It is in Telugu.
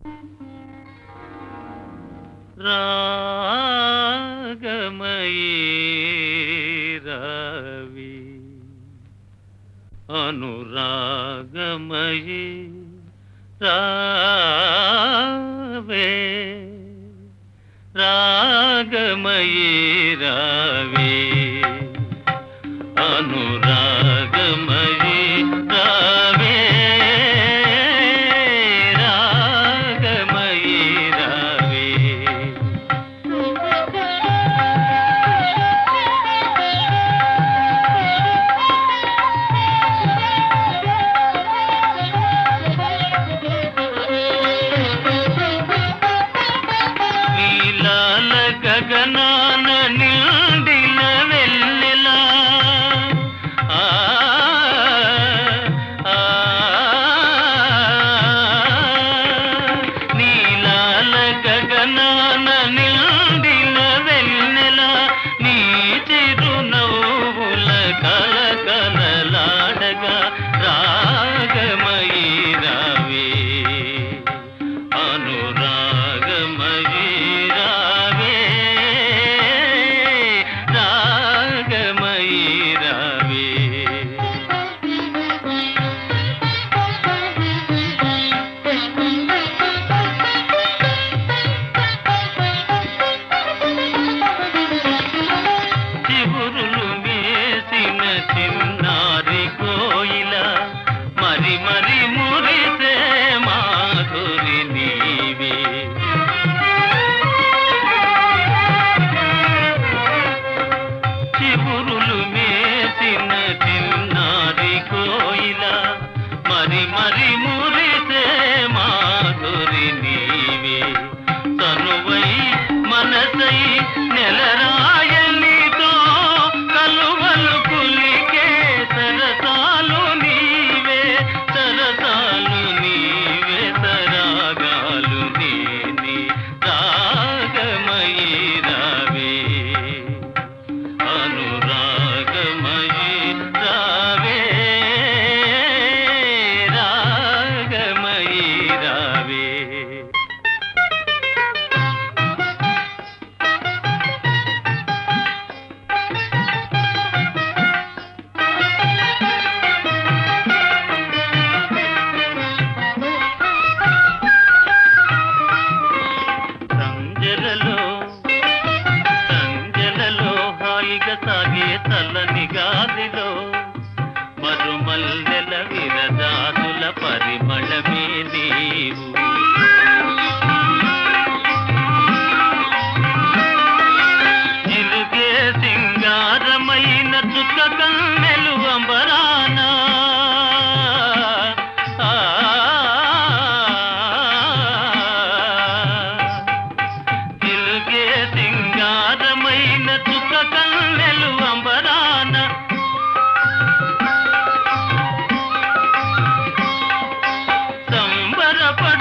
రాగమయీ రావి అనురాగమయీ రావే రాగమయీ రావే అనురాగమయీ రావే రాగమయీ రావే నీలాల గగనాన నిండిన వెన్నెలా నీలాల గగనాన నిండిన వెన్నెలా నీ చిరునవ్వుల కలకలలాడగా రాగమయీ రావే అనురాగమయీ రావే రాగమయీ రావే చిగురులు మేసిన చిన్నారి కోయిల మరి మరి మురిసే మాధురి నీవే చిగురులు మేసిన చిన్నారి కోయిల మరి మరి మురిసే మాధురి నీవే తనువై మనసై నెలరాయనితో కలువలు కులికే సరసాలు నీవే సరసాలు నీవే సరాగాలు నేనే రాగమయీ రావే అనురాగమయీ రావే రాగమయీ రావే సంజలలో హాయిగా సాగే చల్లని గాలిలో మరుమల్లెల విరజాతుల పరిమళమే నీవు ఇరుగే సింగారమైన చుక్క కన్నెలు అంబరానా తిరుగే సింగారమైన చుక్క కన్నెలు అంబరాన సంబరపడు